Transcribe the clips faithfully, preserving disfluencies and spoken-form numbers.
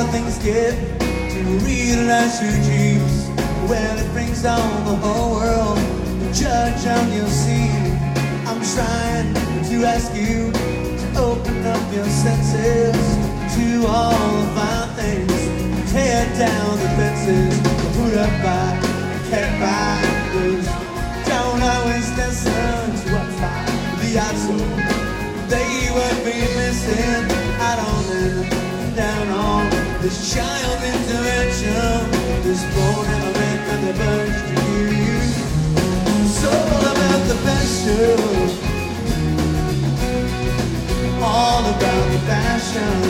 things get to realize your dreams. Well, it brings down the whole world. Judge on your scene. I'm trying to ask you to open up your senses to all the fine things. Tear down the fences, put up by, kept by those. Don't always listen to what's by the outside. They would be missing out on them, down on this child intervention, this born element and the birds to you. It's all about the passion, all about the passion,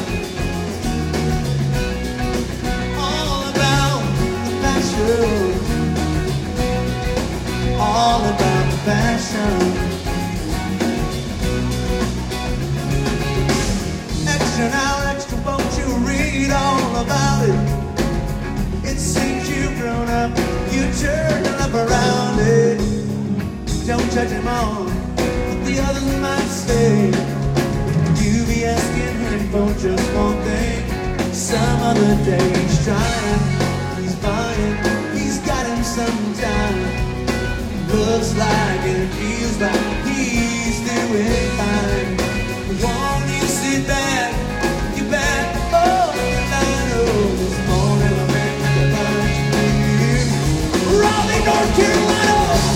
all about the passion, all about the passion. Extra now, extra, won't you read all about it? It seems you've grown up, you turned up around it. Don't judge him on what the others might say. You be asking him for just one thing. Some other day he's trying, he's buying, he's got him some time. Looks like and it feels like he's doing fine. Won't you sit back, get back, oh, I know this morning I make the lunch for you. Raleigh, North Carolina.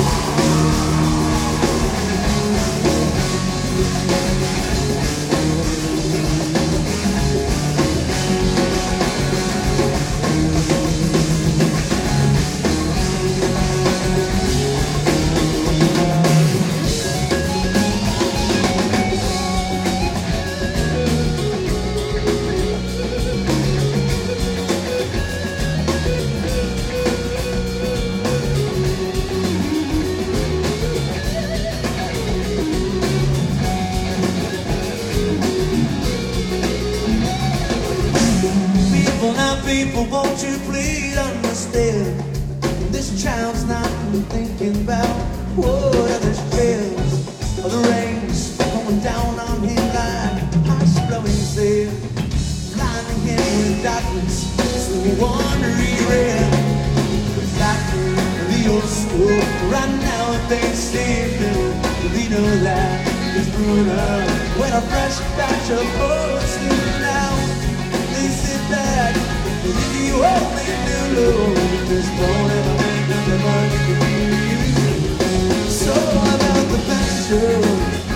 People, won't you please understand? This child's not thinking about what others cares. Or the rain's going down on him like ice blowing sail, blinding him with darkness, so he wonder he read. Like the old school, right now they say they know that it's brewing up. When a fresh batch of poets come down, they sit back. If you only knew this morning I make the money for you. So about the passion,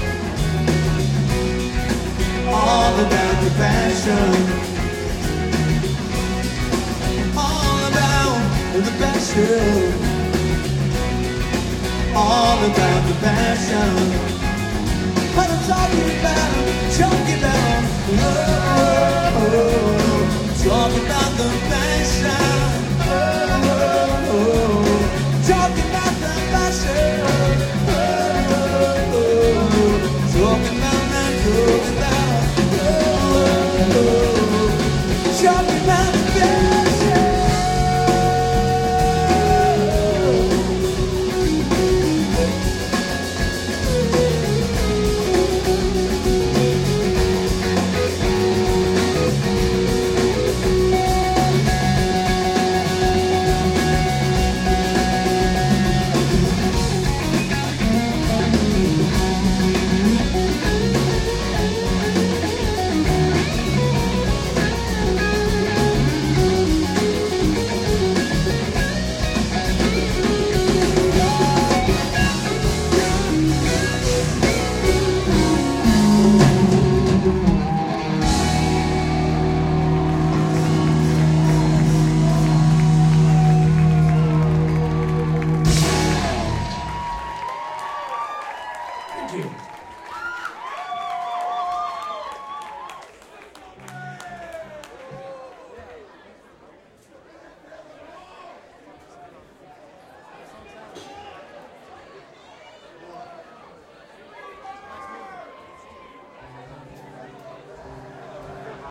all about the passion, all about the passion, all about the passion.